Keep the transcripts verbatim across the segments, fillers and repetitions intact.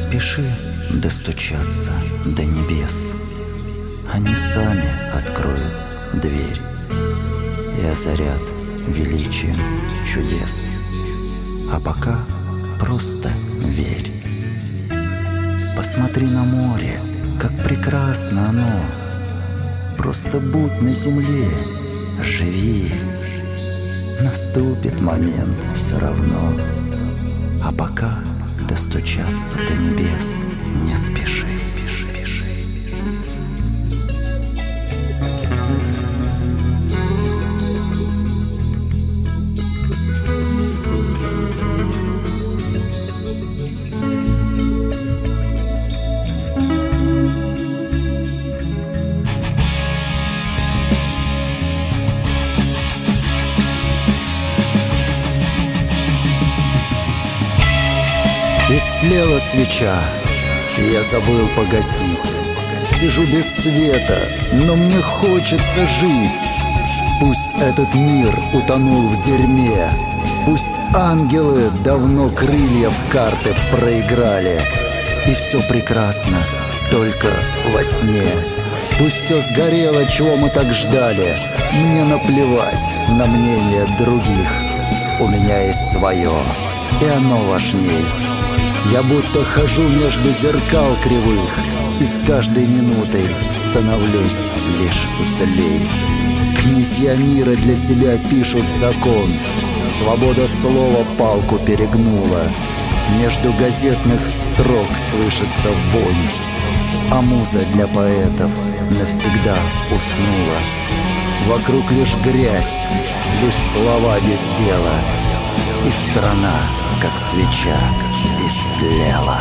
спеши достучаться до небес. Они сами откроют дверь и озарят величием чудес. А пока просто верь. Посмотри на море, как прекрасно оно. Просто будь на земле, живи. Наступит момент все равно. А пока достучаться до небес не спеши. И слела свеча, я забыл погасить. Сижу без света, но мне хочется жить. Пусть этот мир утонул в дерьме, пусть ангелы давно крылья в карты проиграли, и все прекрасно, только во сне. Пусть все сгорело, чего мы так ждали. Мне наплевать на мнение других. У меня есть свое, и оно важней. Я будто хожу между зеркал кривых, и с каждой минутой становлюсь лишь злей. Князья мира для себя пишут закон. Свобода слова палку перегнула. Между газетных строк слышится вонь. А муза для поэтов навсегда уснула. Вокруг лишь грязь, лишь слова без дела. И страна, как свеча, истлела.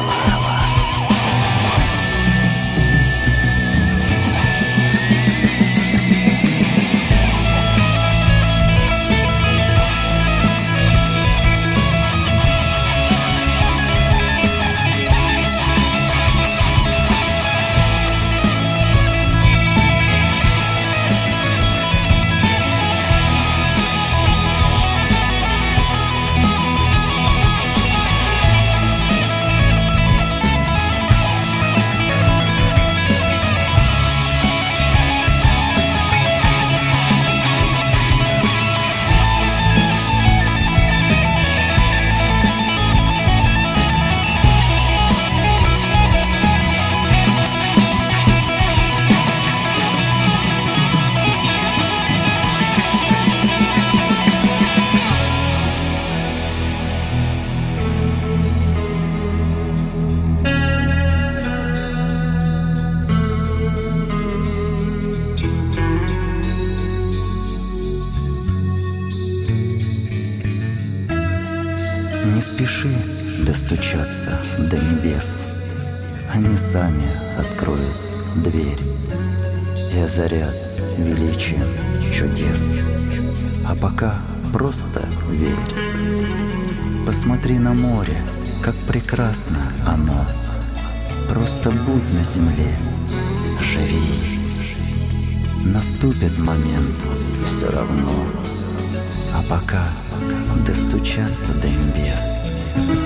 Не спеши достучаться до небес. Они сами откроют дверь и озарят величием чудес. А пока просто верь. Посмотри на море, как прекрасно оно. Просто будь на земле, живи. Наступит момент все равно. А пока достучаться до небес